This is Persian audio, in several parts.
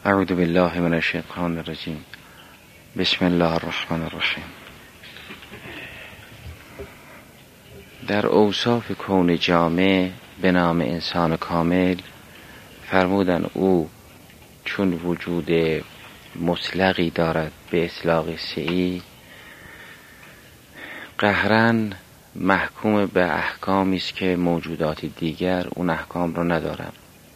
اعوذ بالله من الشیطان الرجیم. بسم الله الرحمن الرحیم. در اوصاف کون جامع به نام انسان کامل فرمودن او چون وجود مطلقی دارد به اطلاق سعی، قهرن محکوم به احکامی است که موجودات دیگر اون احکام رو ندارند.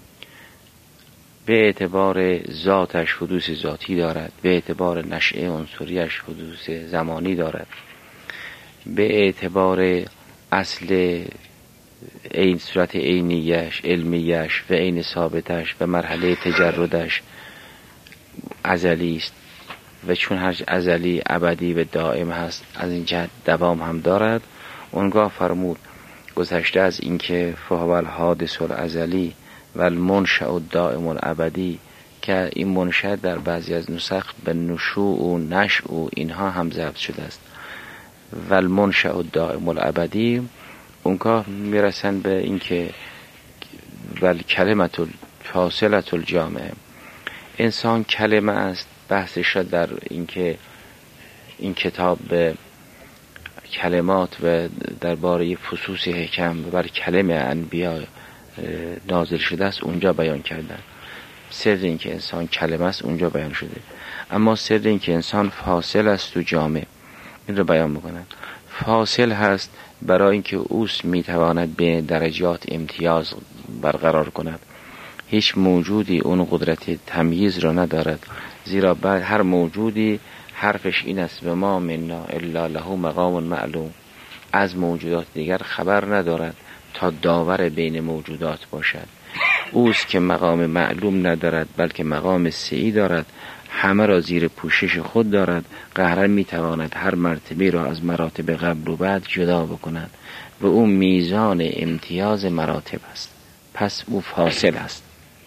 به اعتبار ذاتش حدوث ذاتی دارد، به اعتبار نشأه عنصریش حدوث زمانی دارد، به اعتبار اصل این صورت عینیش، علمیش و عین ثابتش و مرحله تجردش ازلی است و چون هر ازلی ابدی و دائم هست از این جهت دوام هم دارد. اونگاه فرمود گذشته از اینکه فهو الحادث الازلی و المنشأ الدائم الابدی، که این منشأ در بعضی از نسخ به نشوء و نشء و اینها هم ضبط شده است و المنشأ الدائم الابدی. اونگاه میرسن به اینکه ول کلمة الفاصلة الجامعه، انسان کلمه است. بحثش در اینکه این کتاب به کلمات و درباره فصوص حکم بر کلمه انبیا نازل شده است اونجا بیان کردن. سر این که انسان کلمه است اونجا بیان شده، اما سر این که انسان فاصل است و جامع این رو بیان میکنن. فاصل هست برای اینکه اوست میتواند به درجات امتیاز برقرار کند. هیچ موجودی اون قدرت تمییز را ندارد، زیرا بعد هر موجودی حرفش این است و ما منا الا له مقام معلوم، از موجودات دیگر خبر ندارد تا داور بین موجودات باشد. اوست که مقام معلوم ندارد بلکه مقام سعی دارد، همه را زیر پوشش خود دارد، قهرن میتواند هر مرتبه را از مراتب قبل و بعد جدا بکند و او میزان امتیاز مراتب است. پس او فاصل است.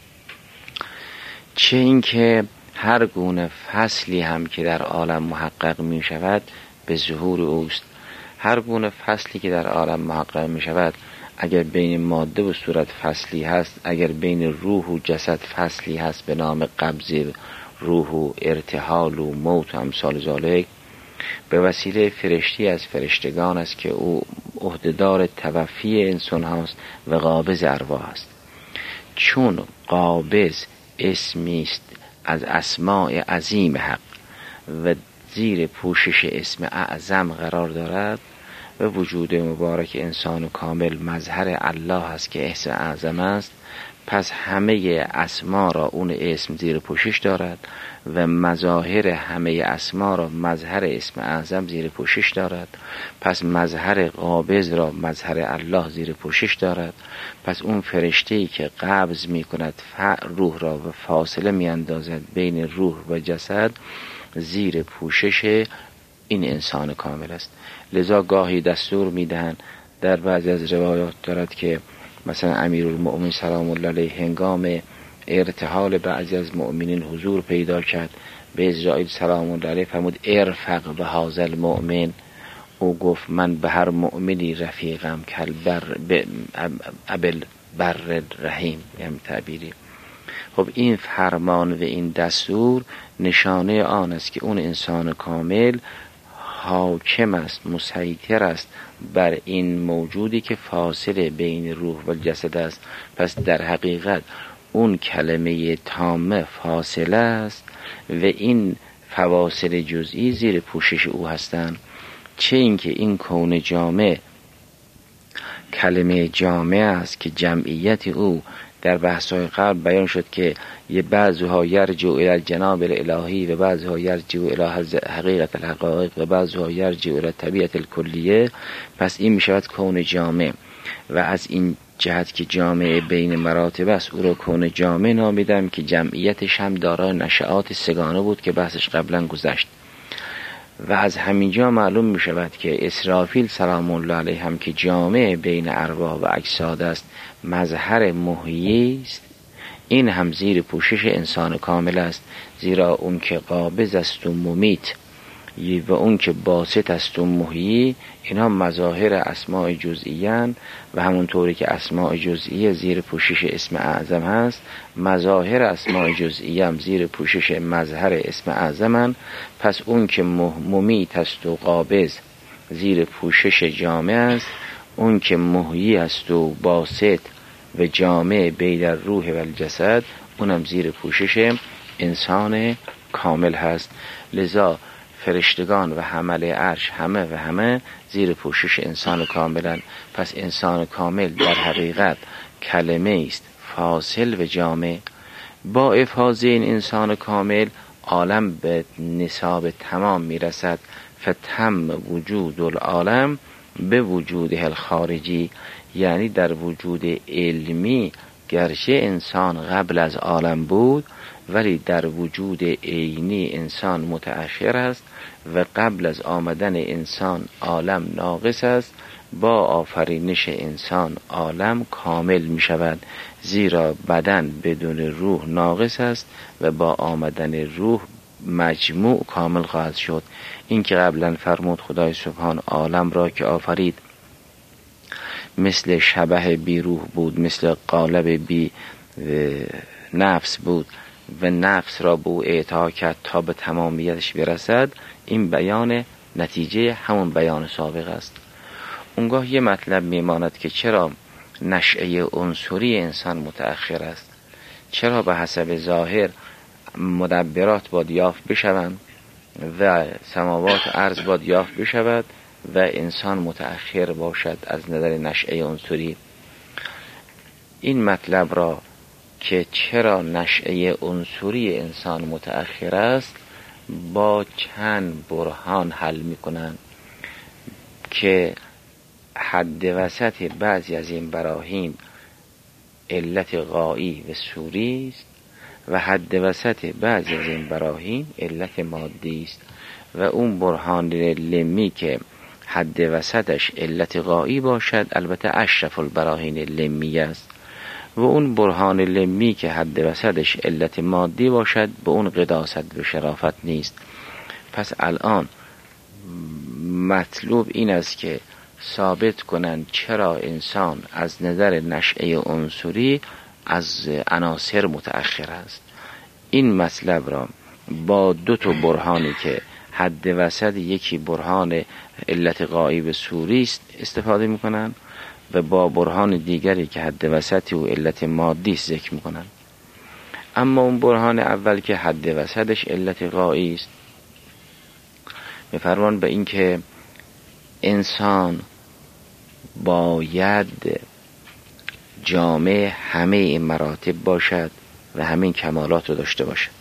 چه اینکه هر گونه فصلی هم که در عالم محقق می شود به ظهور اوست. هر گونه فصلی که در عالم محقق می شود، اگر بین ماده و صورت فصلی هست، اگر بین روح و جسد فصلی هست به نام قبض روح و ارتحال و موت و امثال ذالک، به وسیله فرشتی از فرشتگان است که او عهدهدار توفی انسان هاست و قابض ارواح است. چون قابض اسمی است از اسماء عظیم حق و زیر پوشش اسم اعظم قرار دارد و وجود مبارک انسان کامل مظهر الله است که اسم اعظم است، پس همه اسما را اون اسم زیر پوشش دارد و مظاهر همه اسما را مظهر اسم اعظم زیر پوشش دارد. پس مظهر قابض را مظهر الله زیر پوشش دارد. پس اون فرشته‌ای که قبض می کند روح را و فاصله می اندازد بین روح و جسد زیر پوشش این انسان کامل است. لذا گاهی دستور می دهند، در بعضی از روایات دارد که مثلا امیرالمؤمنین سلام الله علیه هنگام ارتحال بعضی از مؤمنین حضور پیدا کرد، به اسرائیل سلام الله علیه فرمود ارفق به هذا المؤمن. او گفت من به هر مؤمنی رفیقم کل بر ابل بر رحیم، یعنی تعبیری. خب این فرمان و این دستور نشانه آن است که اون انسان کامل حاکم است، مسیطر است بر این موجودی که فاصله بین روح و جسد است. پس در حقیقت اون کلمه تامه فاصله است و این فواصل جزئی زیر پوشش او هستند. چه اینکه این کون جامع کلمه جامع است که جمعیت او در بحث‌های قبل بیان شد که یه بعضها یرجع الی الجناب الالهی و بعضها یرجع الی حقیقت الحقائق و بعضها یرجع الی طبیعت الکلیه. پس این میشود کون جامع و از این جهت که جامع بین مراتب است او را کون جامع نامیدم که جمعیتش هم دارای نشآت سگانه بود که بحثش قبلا گذشت. و از همینجا معلوم می شود که اسرافیل سلام الله علیه هم که جامع بین ارواح و اجساد است، مظهر محیی است، این هم زیر پوشش انسان کامل است، زیرا اون که قابض است و ممیت و اون که باسط است و محیی، اینا مظاهر اسماء جزئیان و همونطوری که اسماء جزئیه زیر پوشش اسم اعظم هست، مظاهر اسماء جزئیه هم زیر پوشش مظهر اسم اعظمن. پس اون که ممیت است و قابض زیر پوشش جامع است، اون که محیی است و باسط و جامع بین الروح و الجسد، اونم زیر پوشش انسان کامل هست. لذا فرشتگان و حمل عرش همه زیر پوشش انسان کاملن. پس انسان کامل در حقیقت کلمه است فاصل و جامع. با افاضه این انسان کامل عالم به نصاب تمام میرسد. فتم وجود العالم به وجوده الخارجی، یعنی در وجود علمی گرچه انسان قبل از عالم بود، ولی در وجود عینی انسان متأخر است و قبل از آمدن انسان عالم ناقص است. با آفرینش انسان عالم کامل می شود، زیرا بدن بدون روح ناقص است و با آمدن روح مجموع کامل خواهد شد. این که قبلا فرمود خدای سبحان عالم را که آفرید مثل شبح بی روح بود، مثل قالب بی نفس بود و نفس را به او اعطا کرد تا به تمامیتش برسد، این بیان نتیجه همون بیان سابق است. اونگاه یه مطلب میماند که چرا نشأه عنصری انسان متأخر است، چرا به حسب ظاهر مدبرات باید یافت بشوند و سماوات و ارض باید یافت بشود و انسان متأخر باشد از نظر نشأه عنصری. این مطلب را که چرا نشأه عنصری انسان متأخر است با چند برهان حل میکنند که حد وسط بعضی از این براهین علت غایی و صوری است و حد وسط بعضی از این براهین علت مادی است. و اون برهان لمی که حد وسطش علت غایی باشد البته اشرف البراهین لمی است، و اون برهان لمی که حد وسطش علت مادی باشد به اون قداست و شرافت نیست. پس الان مطلوب این است که ثابت کنند چرا انسان از نظر نشأه عنصری از عناصر متأخر است. این مطلب را با دو تا برهانی که حد وسط یکی برهان علت غایب صوری است استفاده میکنن و با برهان دیگری که حد وسطی و علت مادی است ذکر میکنن. اما اون برهان اول که حد وسطش علت غایی است میفرمان به این که انسان باید جامع همه این مراتب باشد و همین کمالات رو داشته باشد.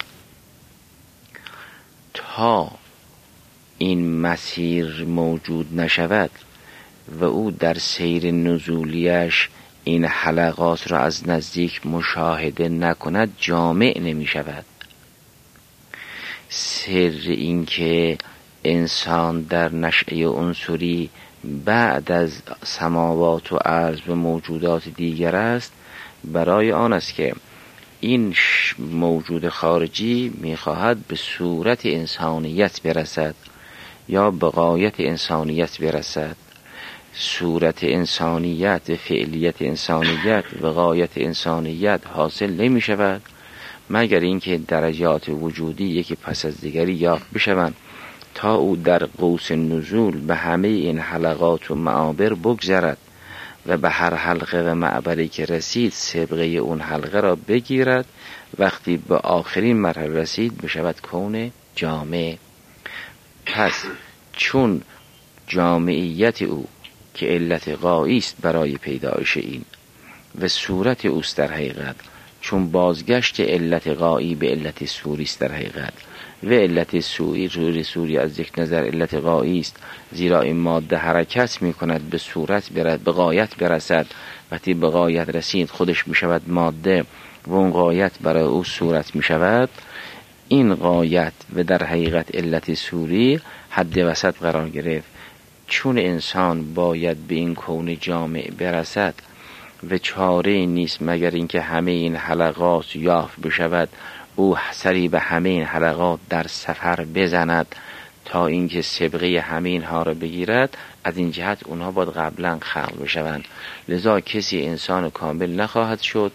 تا این مسیر موجود نشود و او در سیر نزولیش این حلقات را از نزدیک مشاهده نکند جامع نمی شود. سر این که انسان در نشأه عنصری بعد از سماوات و ارض و موجودات دیگر است برای آن است که این موجود خارجی میخواهد به صورت انسانیت برسد یا به غایت انسانیت برسد. صورت انسانیت و فعلیت انسانیت و غایت انسانیت حاصل نمی شود مگر اینکه درجات وجودی یکی پس از دیگری یافت بشوند تا او در قوس نزول به همه این حلقات و معابر بگذرد و به هر حلقه و معبری که رسید سابقه اون حلقه را بگیرد. وقتی به آخرین مرحله رسید بشود کون جامع. پس چون جامعیت او که علت غایی است برای پیدایش این و صورت اوست در حقیقت، چون بازگشت علت غایی به علت صوری است در حقیقت و علت صوری از یک نظر علت غایی است، زیرا این ماده حرکت می کند به صورت برد به غایت برسد. وقتی به غایت رسید خودش می شود ماده و اون غایت برای او صورت می شود. این غایت و در حقیقت علت صوری حد وسط قرار گرفت. چون انسان باید به این کون جامع برسد و چاره نیست مگر اینکه همه این حلقات یافت بشود، او سری به همه این حلقات در سفر بزند تا اینکه سابقه همین ها را بگیرد، از این جهت اونها باید قبلا خلق بشوند. لذا کسی انسان کامل نخواهد شد،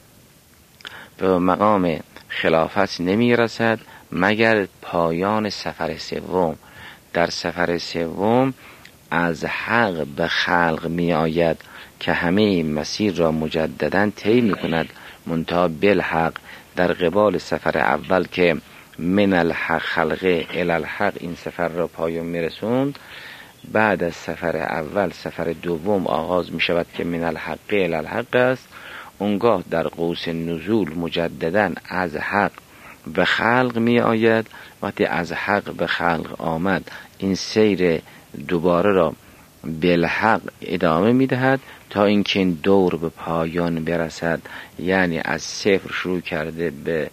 به مقام خلافت نمی رسد مگر پایان سفر سوم. در سفر سوم از حق به خلق می آید که همه این مسیر را مجددا طی می کند، منتها بالحق. در قبال سفر اول که من الحق خلقه الی الحق این سفر را پایان می رسوند، بعد از سفر اول سفر دوم آغاز می شود که من الحق الی الحق است. اونگاه در قوس نزول مجددا از حق به خلق می آید. وقتی از حق به خلق آمد، این سیر دوباره را بالحق ادامه می دهد تا اینکه این دور به پایان برسد. یعنی از صفر شروع کرده به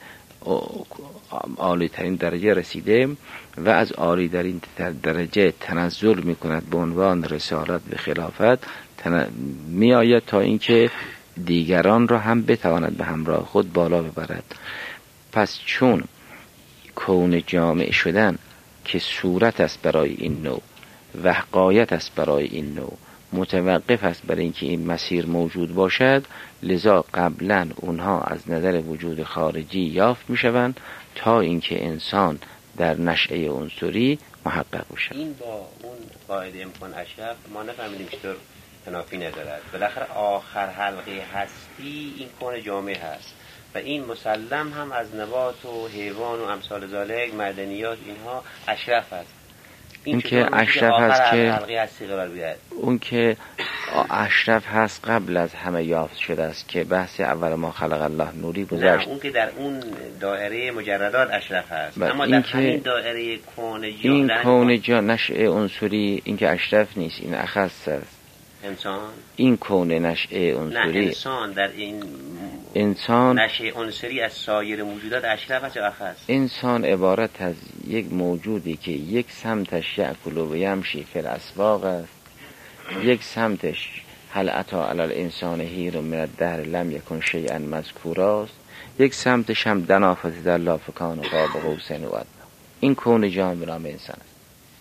عالی ترین درجه رسیده و از عالی ترین درجه تنزل می کند به عنوان رسالت به خلافت می آید تا اینکه دیگران را هم بتواند به همراه خود بالا ببرد. پس چون کون جامع شدن که صورت است برای این نوع و حقایت است برای این نوع، متوقف است برای اینکه این مسیر موجود باشد، لذا قبلا اونها از نظر وجود خارجی یافت می شوند تا اینکه انسان در نشأه عنصری محقق باشد. این با اون قاعده امکان اشرف ما نفهمیدیم چطور تنافی ندارد. بالاخره آخر حلقه هستی این کون جامع هست و این مسلم هم از نبات و حیوان و امثال ذالک، معدنیات، اینها اشرف هست. این که اشرف هست که حلقه هستی قرار بگیرد. اون که اشرف هست قبل از همه یافت شده است که بحث اول ما خلق الله نوری گذشت. نه، اون که در اون دایره مجردات اشرف هست، اما در همین دایره کون جا، این کون جا نشأه عنصری، این که اشرف نیست، این اخص است. انسان این کون نشأه عنصری، نه انسان در این انسان نشأه عنصری از سایر موجودات اشرف است یا اخص؟ انسان عبارت از یک موجودی که یک سمتش یأکل و یمشی فی الاسواق است، یک سمتش هل اتی علی الانسان حین من الدهر لم یکن شیئا مذکورا است، یک سمتش هم دنا فتدلی فکان قاب قوسین و ادنی. این کون جامع به نام انسان است.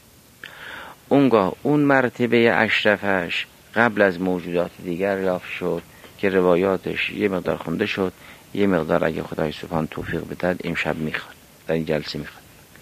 اونگاه اون مرتبه اشرفش قبل از موجودات دیگر یافت شد که روایاتش یه مقدار خونده شد، یه مقدار اگه خدای سبحان توفیق بدهد امشب میخواد، در این جلسه میخواد.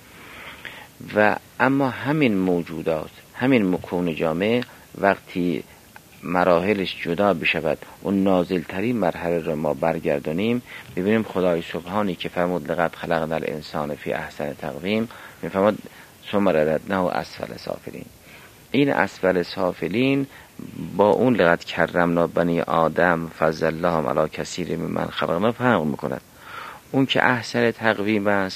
و اما همین موجودات، همین مکون جامع وقتی مراحلش جدا بشود، اون نازل ترین مرحله را ما برگردانیم، ببینیم خدای سبحانی که فرمود لقد خلقنا الانسان فی احسن تقویم، میفرماد ثم رددناه اسفل سافلین. این اسفل سافلین با اون لقد کرمنا بنی آدم فضلهم علی کثیر ممن خلقنا فرق میکند. اون که احسن تقویم است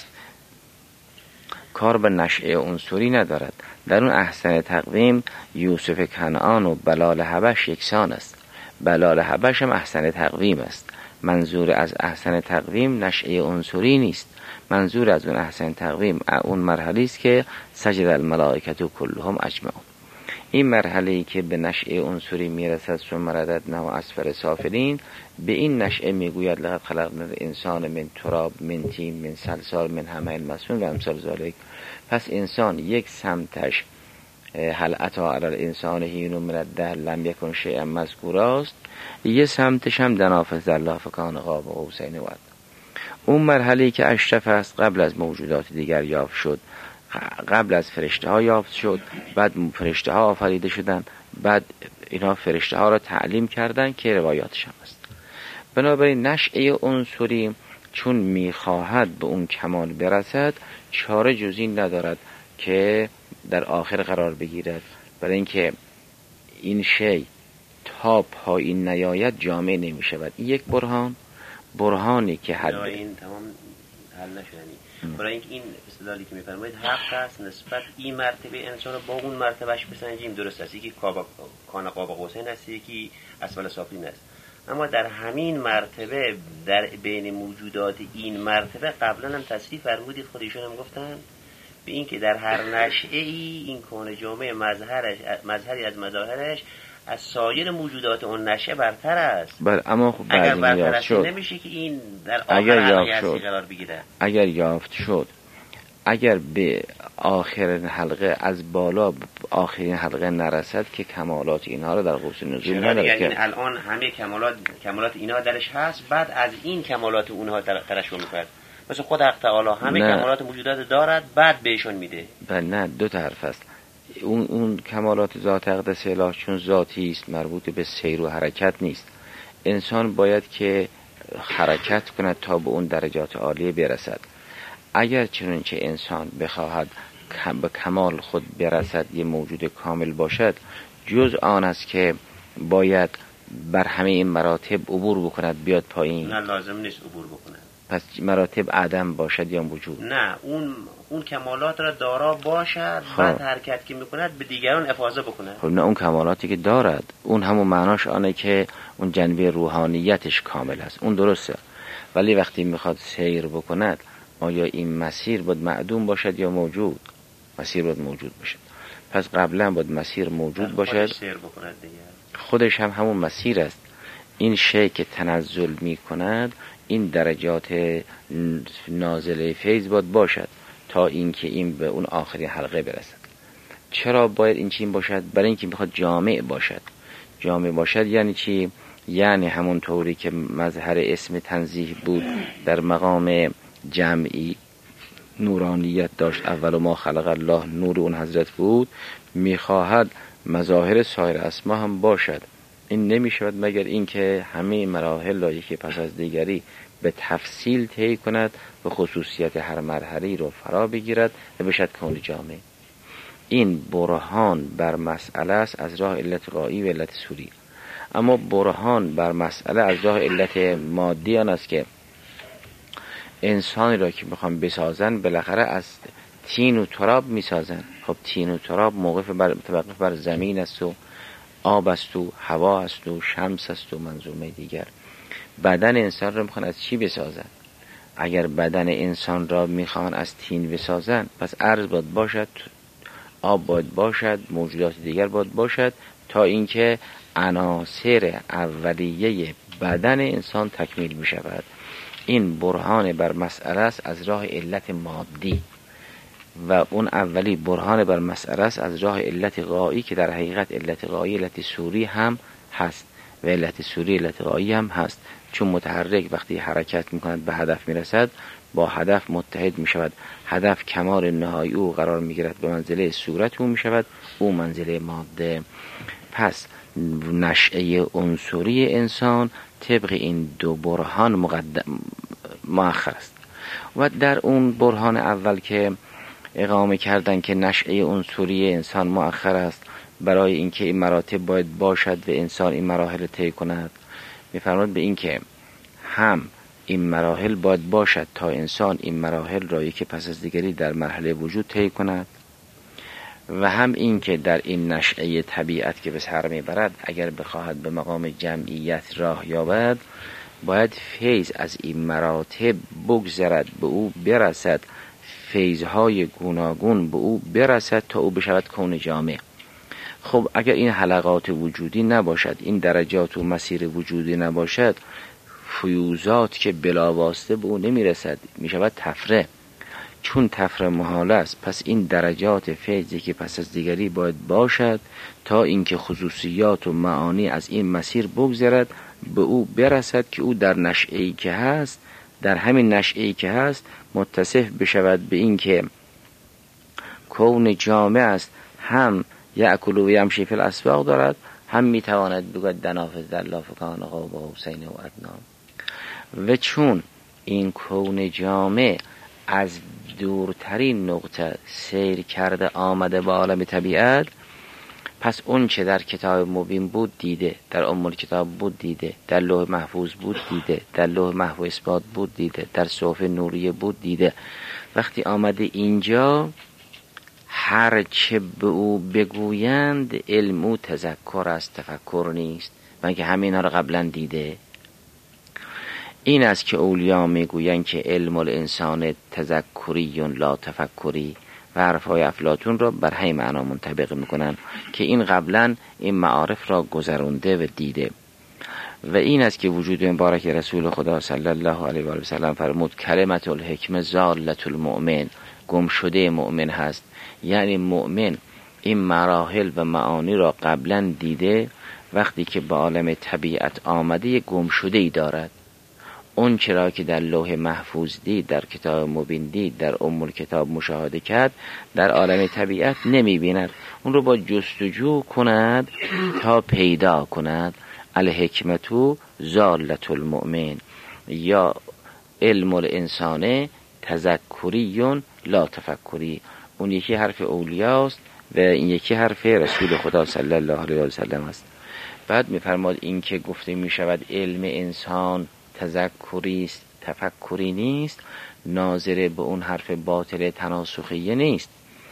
کار به نشأه عنصری ندارد. در اون احسن تقویم یوسف کنعان و بلال حبش یکسان است. بلال حبش هم احسن تقویم است. منظور از احسن تقویم نشأه عنصری نیست. منظور از اون احسن تقویم اون مرحله است که سجد الملائکه کلهم اجمعون. این مرحله‌ای که به نشأه عنصری میرسد، ثم رددناه اسفل سافلین، به این نشأه میگوید لقد خلقنا الانسان من تراب من طین من صلصال من حمأ مسنون و امثال ذلک. پس انسان یک سمتش هل اتی علی الانسان حین من الدهر لم یکن شیئا مذکورا است، یه سمتش هم دنا فتدلی فکان قاب قوسین و ادنی. اون مرحله‌ای که اشرف است قبل از موجودات دیگر یافت شد، قبل از فرشته ها یافت شد، بعد فرشته ها آفریده شدن، بعد اینا فرشته ها را تعلیم کردن که روایاتش هم است. بنابراین نشأه عنصری چون میخواهد به اون کمال برسد، چاره جز این ندارد که در آخر قرار بگیرد، برای اینکه این شی تا پایین نیاید جامع نمی شود. این یک برهانی که حد این تمام حل نشدنی. برای اینکه این استدلالی که میفرمایید حق است نسبت این مرتبه انسان رو با اون مرتبهش بسنجیم، درست است، یکی کان قاب قوسین است، یکی اسفل سافلین است. اما در همین مرتبه در بین موجودات این مرتبه قبلا هم تصریح فرمودید، خود ایشون هم گفتن به این که در هر نشأه ای این کون جامع مظهری از مظاهرش از سایر موجودات اون نشأه برتر است. اما خب اگر برتر است نمیشه که این در آخر حلقه هستی قرار بگیره. اگر یافت شد اگر به آخرین حلقه از بالا آخرین حلقه نرسد که کمالات اینها رو در قوس نزول نداره. که الان همه کمالات اینها درش هست، بعد از این کمالات اونها ترشح میکنه. مثل خود حق تعالی همه کمالات موجودات دارد، بعد بهشون میده. نه، دو تا حرف است. اون کمالات ذات اقدس الهی چون ذاتی است، مربوط به سیر و حرکت نیست. انسان باید که حرکت کند تا به اون درجات عالیه برسد. اگر چنانچه انسان بخواهد به کمال خود برسد، یه موجود کامل باشد، جز آن است که باید بر همه این مراتب عبور بکند بیاد پایین. نه، لازم نیست عبور بکند. پس مراتب عدم باشد یا وجود؟ نه، اون کمالات را دارا باشد، بعد حرکت که میکند به دیگران افاضه بکند. خب نه، اون کمالاتی که دارد اون همون معناش آنه که اون جنبه روحانیتش کامل است، اون درسته. ولی وقتی میخواد سیر بکند، آیا این مسیر باید معدوم باشد یا موجود؟ مسیر باید موجود باشد. پس قبلا باید مسیر موجود باشد. خودش هم همون مسیر است. این شی که تنزل می کند، این درجات نازله فیض باید باشد تا اینکه این به اون آخرین حلقه برسد. چرا باید این چین باشد؟ برای اینکه میخواد جامع باشد. جامع باشد یعنی چی؟ یعنی همون طوری که مظهر اسم تنزیه بود در مقام جمعی نورانیت داشت، اول ما خلق الله، نور اون حضرت بود، میخواهد مظاهر سایر اسما هم باشد. این نمیشود مگر اینکه همه مراحل را یکی پس از دیگری به تفصیل طی کند و خصوصیت هر مرحله رو فرا بگیرد و بشد کون جامع. این برهان بر مسئله است از راه علت غایی و علت سوری. اما برهان بر مسئله از راه علت مادی آن است که انسانی را که میخوان بسازن بالاخره از تین و تراب میسازن. خب تین و تراب متوقف بر زمین است و آب است و هوا است و شمس است و منظومه دیگر. بدن انسان را میخوان از چی بسازن؟ اگر بدن انسان را میخوان از تین بسازن، پس ارض باید باشد، آب باید باشد، موجودات دیگر باید باشد، تا اینکه عناصر اولیه بدن انسان تکمیل میشود. این برهان بر مسئله است از راه علت مادی و اون اولی برهان بر مسئله است از راه علت غایی که در حقیقت علت غایی علت سوری هم هست و علت سوری علت غایی هم هست. چون متحرک وقتی حرکت میکند به هدف میرسد، با هدف متحد میشود. هدف کمال نهایی او قرار میگیرد، به منزله صورت او میشود، او منزله ماده. پس نشأه عنصری انسان طبق این دو برهان مؤخر است. و در اون برهان اول که اقامه کردن که نشأه عنصری انسان مؤخر است، برای اینکه این مراتب باید باشد و انسان این مراحل طی کند، می‌فرماید به این که هم این مراحل باید باشد تا انسان این مراحل را یکی پس از دیگری در مرحله وجود طی کند، و هم این که در این نشأه طبیعت که به سر میبرد اگر بخواهد به مقام جمعیت راه یابد، باید فیض از این مراتب بگذرد، به او برسد، فیضهای گوناگون به او برسد تا او بشود کون جامع. خب اگر این حلقات وجودی نباشد، این درجات و مسیر وجودی نباشد، فیوزات که بلاواسطه به او نمیرسد، میشود تفره. چون تفره محال است، پس این درجات فیضی که پس از دیگری باید باشد تا اینکه خصوصیات و معانی از این مسیر بگذرد، به او برسد که او در نشأه‌ای که هست، در همین نشأه‌ای که هست متصف بشود به این که کون جامع است، هم یأکل و یمشی فی الاسواق دارد، هم میتواند بگوید دنافذ دلا فکان قاب حسین و ادنا. و چون این کون جامع از دورترین نقطه سیر کرده آمده به عالم طبیعت، پس اون چه در کتاب مبین بود دیده، در ام کتاب بود دیده، در لوح محفوظ بود دیده، در لوح محو اثبات بود دیده، در صحف نوریه بود دیده. وقتی آمده اینجا، هر چه به او بگویند علم او تذکر است، تفکر نیست، من که همین ها رو قبلا دیده. این است که اولیا میگویند که علم الانسان تذکری لا تفکری و حرفهای افلاطون را بر همین معنا منطبق میکنن که این قبلا این معارف را گذرونده و دیده. و این است که وجود مبارک رسول خدا صلی الله علیه و سلم فرمود کلمت الحکمه ضالة المؤمن، گمشده مؤمن هست. یعنی مؤمن این مراحل و معانی را قبلا دیده، وقتی که به عالم طبیعت آمده یک گمشده‌ای دارد. اون چرا که در لوح محفوظ دید، در کتاب مبین دید، در کتاب مشاهده کرد، در عالم طبیعت نمی بیند. اون رو با جستجو کند تا پیدا کند. الحکمتو ضالة المؤمن، یا علم الانسان تذکری لا تفکری. اون یکی حرف اولیاست و این یکی حرف رسول خدا صلی الله علیه و سلم است. بعد می‌فرماد این که گفته می‌شود علم انسان تذکری است، تفکری نیست، ناظر به اون حرف باطل تناسخیه نیست،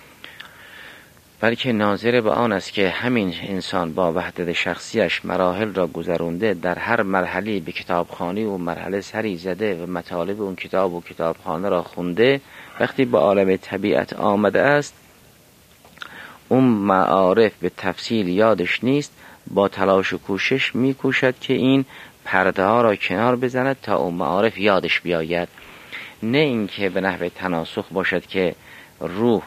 بلکه ناظر به آن است که همین انسان با وحدت شخصیش مراحل را گذرونده، در هر مرحله به کتابخانه و مرحله سری زده و مطالب اون کتاب و کتابخانه را خونده. وقتی به عالم طبیعت آمده است، اون معارف به تفصیل یادش نیست، با تلاش و کوشش میکوشد که این پرده ها را کنار بزند تا اون معارف یادش بیاید. نه اینکه به نحو تناسخ باشد که روح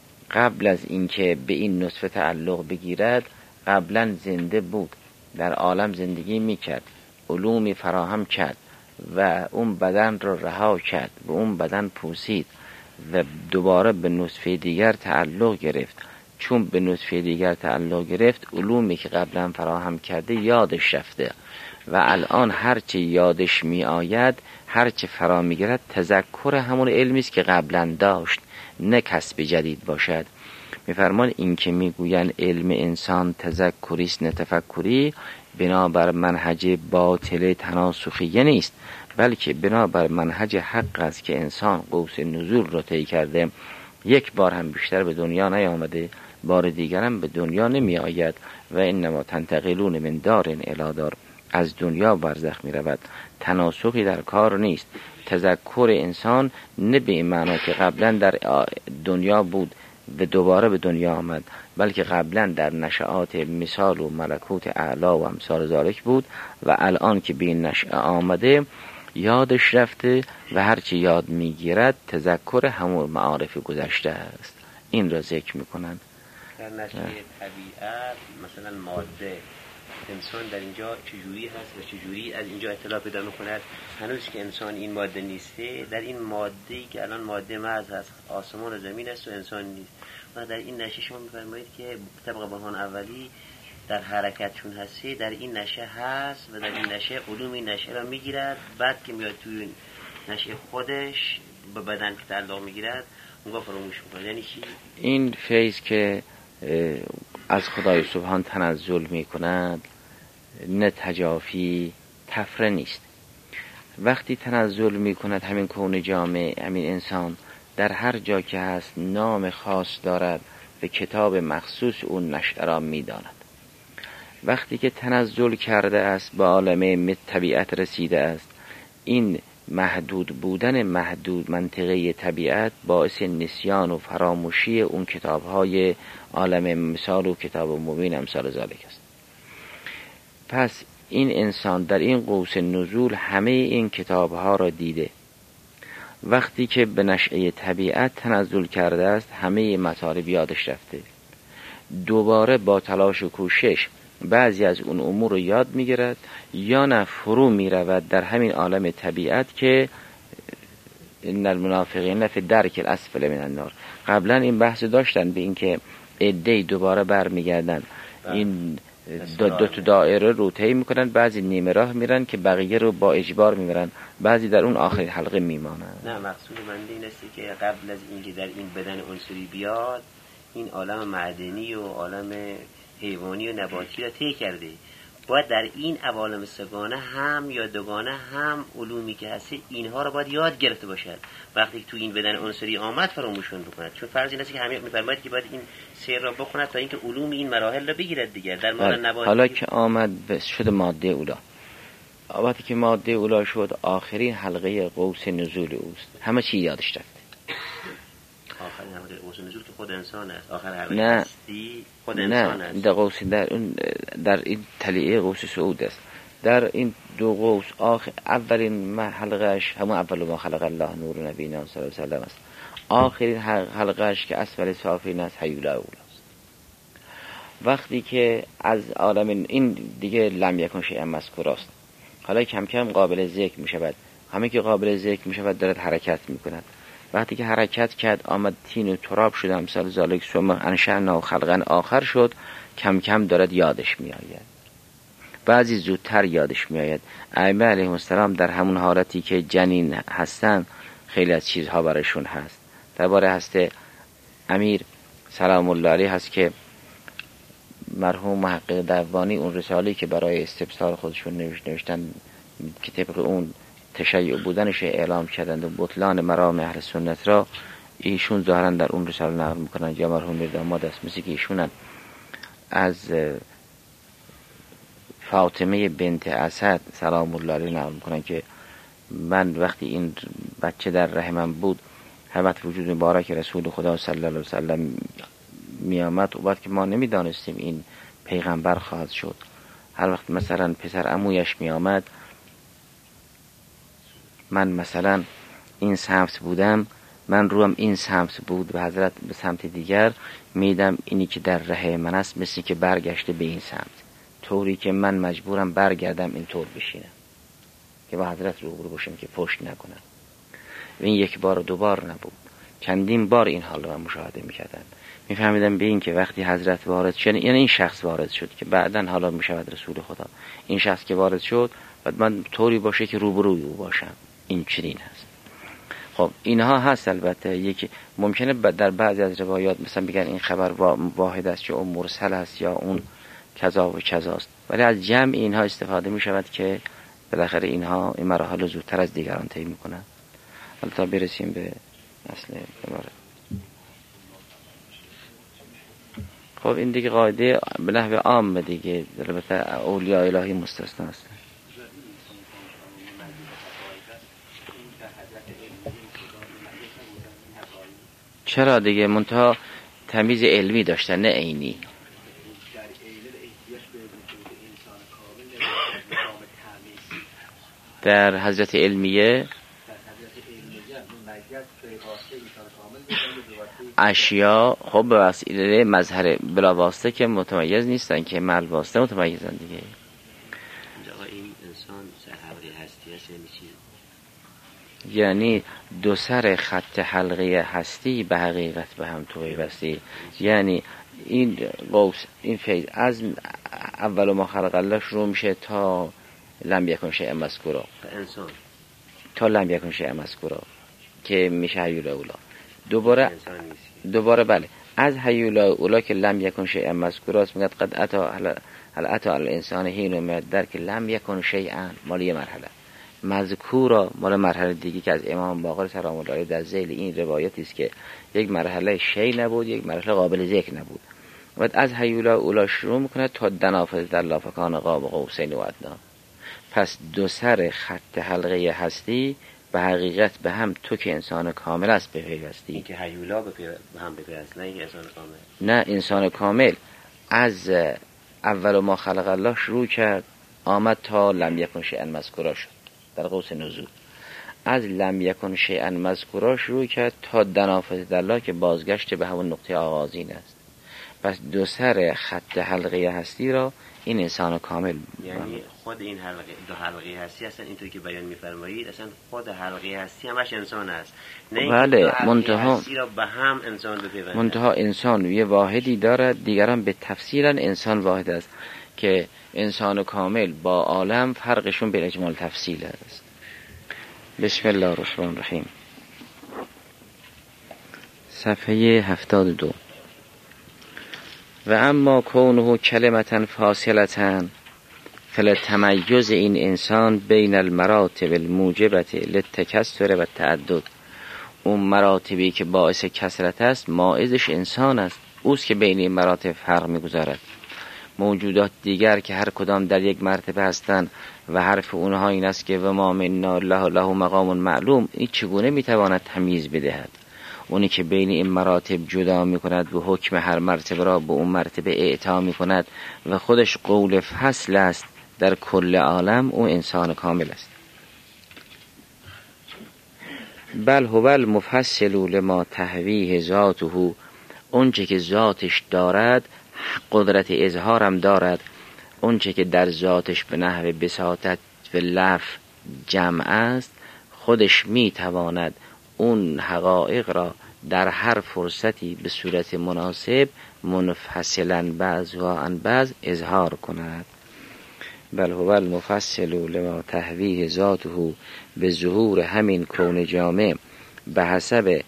قبل از اینکه به این نطفه تعلق بگیرد قبلا زنده بود، در عالم زندگی میکرد، علومی فراهم کرد و اون بدن را رها کرد، به اون بدن پوسید و دوباره به نطفه دیگر تعلق گرفت. چون به نطفه دیگر تعلق گرفت، علومی که قبلا فراهم کرده یادش رفته و الان هرچه یادش می آید، هرچه فرا می گیرد، تذکر همون علمی است که قبلا داشت، نه کسب جدید باشد. می‌فرمان این که میگویند علم انسان تذکری است نه تفکری، بنابر منهج باطل تناسخیه نیست، بلکه بنابر منهج حق است که انسان قوس نزول را طی کرده، یک بار هم بیشتر به دنیا نیامده، بار دیگر هم به دنیا نمی آید. و انما تنتقلون من دار الی دار، از دنیا برزخ می رود، تناسخی در کار نیست. تذکر انسان نه به این معنا که قبلا در دنیا بود و دوباره به دنیا آمد، بلکه قبلا در نشعات مثال و ملکوت اعلا و امثال ذالک بود و الان که به این نشعه آمده یادش رفته و هرچی یاد میگیرد تذکر همون معارف گذشته است. این را ذکر میکنن. در نشعه طبیعت مثلا ماده انسان در اینجا چجوری هست و چجوری از اینجا اطلاع پیدا میکند. هنوز که انسان این ماده نیسته، در این ماده‌ای که الان ماده محض هست، آسمان و زمین است و انسان نیست، و در این نشه شما میفرمایید که طبق برهان اولی در حرکت چون هستی در این نشه هست و در این نشه علوم این نشه را میگیرد، بعد که میاد توی نشه خودش به بدن که تعلق میگیرد اونگاه فراموش میکنه. یعنی چی؟ این فیض که از خدای سبحان تنزل میکند نه تجافی تفره نیست. وقتی تنزل میکند همین کون جامع، همین انسان در هر جا که هست نام خاص دارد و کتاب مخصوص اون نشأه را میداند. وقتی که تنزل کرده است به عالم طبیعت رسیده است، این محدود بودن محدود منطقه طبیعت باعث نسیان و فراموشی اون کتاب‌های عالم مثال و کتاب مبین امثال ذالک است. پس این انسان در این قوس نزول همه این کتاب‌ها را دیده. وقتی که به نشأه طبیعت تنزل کرده است همه مطالب یادش رفته، دوباره با تلاش و کوشش بعضی از اون امور رو یاد میگیرد یا نه فرو میرود در همین عالم طبیعت که ان المنافقین فی الدرک الاسفل من النار. قبلا این بحث داشتن به این که عده‌ای دوباره برمیگردن، این دو تا دایره رو طی میکنن، بعضی نیمه راه میرن که بقیه رو با اجبار میبرن، بعضی در اون آخر حلقه میمانن. نه، مقصود من این است که قبل از اینکه در این بدن عنصری بیاد این عالم معدنی و عالم حیوانی و نباتی را طی کرده، باید در این عوالم سگانه هم یا دوگانه هم علومی که هستی اینها را باید یاد گرفته باشد. وقتی که تو این بدن عنصری آمد فراموشون بکند، چون فرض این است که همه می‌فرماید که باید این سیر را بخوند تا اینکه علوم این مراحل را بگیرد دیگر. در مورد نباتی حالا که آمد شد ماده اولا، وقتی که ماده اولا شد آخرین حلقه قوس نزول اوست، همه چی یادش رفت. آخرین حلقه قوس نزول که خود انسان است، آخر حلقه نه هستی خود انسان است. در قوس در این تلیعه قوس سعود است. در این دو قوس اولین حلقهش همون اول ما خلق الله نور نبینا صلی الله علیه و سلم است. آخرین حلقهش که اسفل سافلین است هیولا اولاست. وقتی که از عالم این دیگه لم یکن شیئا مذکوراست، حالا کم کم قابل ذکر می شود. همه که قابل ذکر می شود دارد حرکت می کند. وقتی که حرکت کرد آمد تین و تراب شد، امثال ذالک ثم انشأنا خلقا آخر شد، کم کم دارد یادش می آید. بعضی زودتر یادش می آید. ائمه علیهم السلام در همون حالتی که جنین هستن خیلی از چیزها برایشون هست. درباره هسته امیر سلام الله علیه هست که مرحوم محقق دوانی اون رساله‌ای که برای استبصار خودشون نوشتن که طبق اون تشیع بودنش اعلام کردند و بطلان مرام اهل سنت را ایشون ظاهرا در اون رساله نقل میکنن، یا مرحوم میرداماد است، مثل که ایشون از فاطمه بنت اسد سلام الله علیه نقل میکنن که من وقتی این بچه در رحمم بود، هر وقت وجود مبارک رسول خدا صلی الله علیه وسلم می آمد، و وقت که ما نمیدانستیم این پیغمبر خواهد شد، هر وقت مثلا پسر عمویش می آمد، من مثلا این سمت بودم، من روم این سمت بود و حضرت به سمت دیگر، میدم اینی که در رحم من است مثل که برگشته به این سمت، طوری که من مجبورم برگردم این طور بشینم که با حضرت روبرو باشم که پشت نکنم. این یک بار و دو بار نبود، چندین بار این حال رو مشاهده میکردن. میفهمیدم به این که وقتی حضرت وارد شد، یعنی این شخص وارد شد که بعداً حالا میشود رسول خدا، این شخص که وارد شد بعد من طوری باشه که روبروی او باشم، این چنین هست. خب اینها هست. البته یکی ممکنه در بعضی از روایات مثلا بگن این خبر واحد است یا اون مرسل است یا اون کذا و کذاست، ولی از جمع اینها استفاده می شود که بالاخره اینها این مراحل زودتر از دیگران طی میکنن. حالا تا برسیم به اصل عبارت. خب این دیگه قاعده به نحو عام دیگه، البته اولیاء الهی مستثنا است. چرا دیگه؟ منتها تمیز علمی داشتن نه عینی. در حضرت علمیه اشیا خب به وسیله مظهر بلا واسطه که متمایز نیستن، که مل واسطه متمایزن دیگه. این انسان سر حلقه هستی هست یعنی دو سر خط حلقه هستی به حقیقت به هم پیوسته. یعنی این قوس، این فیض از اول ما خلق الله شروع میشه تا لم یکن شیء مذکورا، انسان تا لم یکن شیء مذکورا که میشه حیولا اولا. دوباره بله، از حیولا اولا که لم یکن شیء مذکورا است، میگه قد اتا الانسان حین مدر که لم یکن شیئا مال یه مرحله، مذکورا مال مرحله دیگه که از امام باقر سلام الله علیه در ذیل این روایتی است که یک مرحله شی نبود، یک مرحله قابل ذکر نبود. بعد از حیولا اولا شروع میکنه تا دنافذ در لافکان قاب قوسین و ادنا. پس دو سر خط حلقه هستی به حقیقت به هم تو که انسان کامل است بپیوستی. این که حیولا به هم بپیوست، نه این انسان کامل. نه انسان کامل از اول ما خلق الله شروع کرد آمد تا لم یکن شیئا مذکورا شد در قوس نزول. از لم یکن شیئا مذکورا شروع کرد تا دنافذ در الله که بازگشت به همون نقطه آغازین است. پس دو سر خط حلقه هستی را این انسان کامل، یعنی خود این حلقه، دو حلقه هستی هستن اینطور که بیان می‌فرمایید، اصلا خود حلقه هستی همش انسان است، نه بله منتها هستی را به هم انسان بپیوندند. منتها انسان یه واحدی دارد، دیگران به تفصیلا انسان واحد است که انسان کامل با عالم فرقشون به اجمال تفصیل است. بسم الله الرحمن الرحیم. صفحه 72. و اما کونه کلمتا فاصلتا فلتمیز این انسان بین المراتب الموجبت للتکثر و تعدد. اون مراتبی که باعث کثرت است مائزش انسان است، اوست که بین این مراتب فرق میگذارد. موجودات دیگر که هر کدام در یک مرتبه هستند و حرف اونها این است که و ما منا له مقام معلوم، این چگونه میتواند تمیز بدهد؟ اونی که بین این مراتب جدا میکند و حکم هر مرتبه را به اون مرتبه اعطا میکند و خودش قول فصل است در کل عالم، او انسان کامل است. بل هو المفصل لما تهویه ذاته، اونچه که ذاتش دارد قدرت اظهارم دارد، اونچه که در ذاتش به نحو بساطت و لف جمع است، خودش میتواند اون حقایق را در هر فرصتی به صورت مناسب منفصلا بعضها عن بعض اظهار کند. بل هو المفصل لما تهویه ذاته، به ظهور همین کون جامع به حسب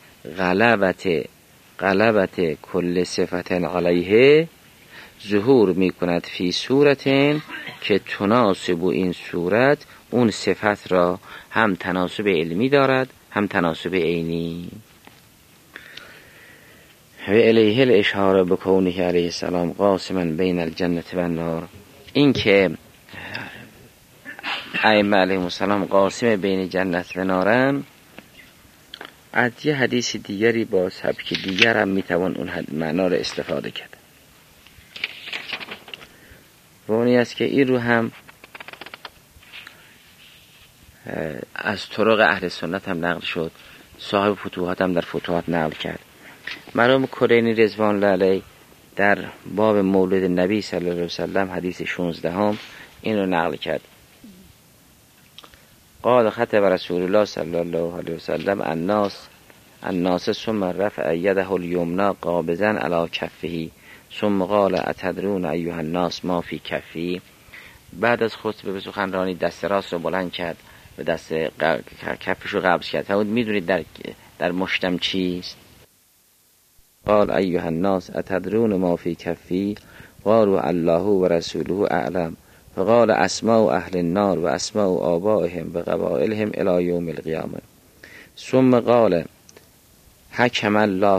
غلبت کل صفت علیه ظهور می کند فی صورت که تناسب این صورت اون صفت را هم تناسب علمی دارد هم تناسب عینی. و الیه الاشاره بکونه علیه السلام قاسما بین الجنه و النار، این که ائمه علیهم السلام قاسم بین جنت و نارن، از یه حدیث دیگری با سبک دیگر هم میتوان اون معنا رو استفاده کرد. و اونی است که این رو هم از طرق اهل سنت هم نقل شد، صاحب فتوحات هم در فتوحات نقل کرد. مرحوم کلینی رضوان الله علیه در باب مولد نبی صلی الله علیه وسلم حدیث 16 این رو نقل کرد. قال خطب رسول الله صلی الله علیه وسلم الناس ثم رفع یده الیمنا قابضا علی کفه ثم قال اتدرون ایها الناس ما فی کفی. بعد از خطبه به سخنرانی دست راست رو بلند کرد و دست کفش رو قبض کرد. فرمود میدونید در مشتم چیست؟ قال ایها الناس اتدرون ما فی کفی قالوا الله و رسوله اعلم. فقال اسماء اهل النار و اسماء آبائهم و قبائلهم الی یوم القیامه. ثم قال حکم الله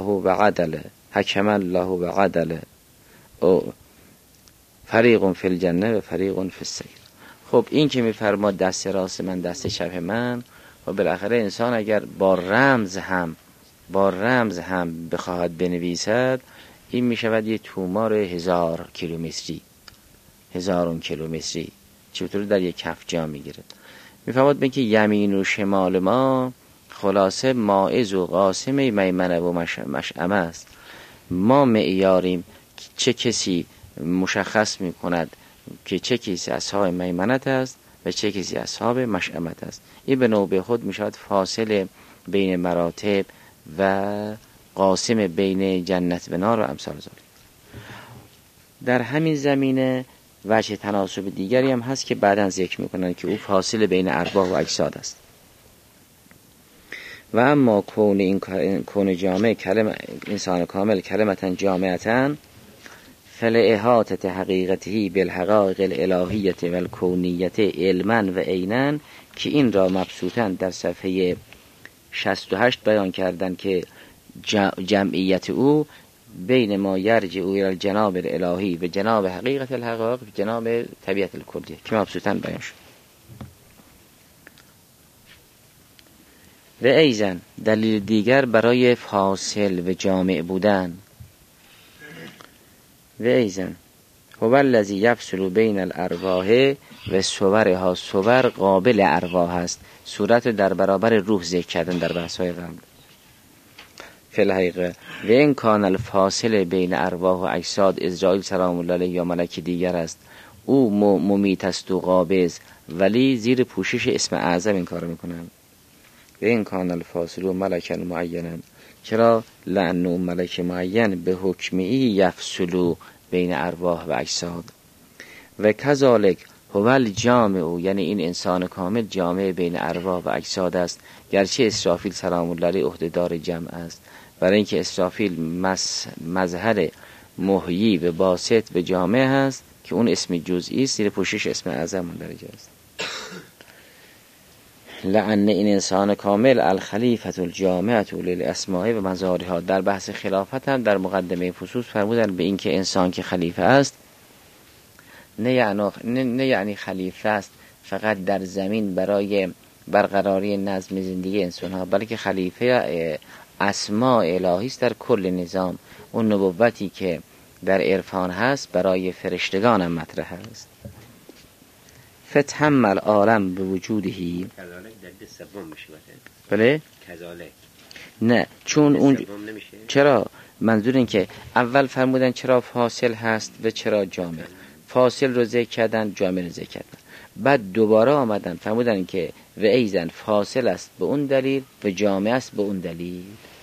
و عدل او فریق فی الجنه و فریق فی السعیر. خب این که میفرماد دست راست من دست چپ من، و بالاخره انسان اگر با رمز هم بخواهد بنویسد، این میشود یه تومار 1000 کیلومتری، 1000 کیلومتری چطور در یک کف جا میگیره. میفرماد بگه یمین و شمال ما خلاصه ماعز و قاسم میمنه و مشعمه است. ما معیاریم چه کسی مشخص میکند که چه کسی اصحاب میمنت است و چه کسی اصحاب مشعمت است. این به نوبه خود میشود فاصله بین مراتب و قاسم بین جنت و نار و امثال ذالک. در همین زمینه وجه تناسب دیگری هم هست که بعداً ذکر میکنن که او فاصله بین ارواح و اجساد است. و اما کون جامع کلمه انسان کامل کلمتاً جامعتاً فلإحاطة حقیقته بالحقائق الالهیة و الکونیة علما و عینا، که این را مبسوطاً در صفحه 68 بیان کردن که جمعیت او بین ما یرجع او الى الجناب الالهی و جناب حقیقت الحقائق و جناب طبیعت الکلیه که مبسوطاً بیان شد. و ایضاً دلیل دیگر برای فاصل و جامع بودن، و ایضاً هو الذی یفصل بین الارواح و صورها، صور قابل ارواح است. صورت در برابر روح ذکر کردن در بحث‌های قبل. فی الحقیقه و این کان الفاصل بین ارواح و اجساد اسرائیل سلام الله علیه یا ملک دیگر است، او ممیت است و قابض، ولی زیر پوشش اسم اعظم این کارو میکنن. و این کان الفاصل ملکا معینا، چرا؟ لانه ملک معین به حکمی یفصل بین ارواح و اجساد. و کذالک هو الجامع، یعنی این انسان کامل جامع بین ارواح و اجساد است، گرچه اسرافیل سلام الله علیه عهده‌دار جمع است، برای اینکه اسرافیل مظهر محیی و باسط و جامع است که اون اسم جزئی است، زیر پوشش اسم اعظم درجه است. لأن این انسان کامل الخلیفة الجامعة للاسماء و مظاهرها. در بحث خلافت هم در مقدمه فصوص فرمودن به این که انسان که خلیفه است نه یعنی خلیفه است فقط در زمین برای برقراری نظم زندگی انسان ها، بلکه خلیفه اسماء الهی است در کل نظام. اون نبوتی که در عرفان هست برای فرشتگان هم مطرح است. فتم العالم به وجودهی. کذالک دلیل سوم میشه. بله کذالک نه، چون اون نمیشه. چرا منظور این که اول فرمودن چرا فاصل هست و چرا جامع. فاصل رو ذکر کردن، جامع رو ذکر کردن، بعد دوباره آمدن فرمودن که و ایزن فاصل است به اون دلیل و جامع است به اون دلیل،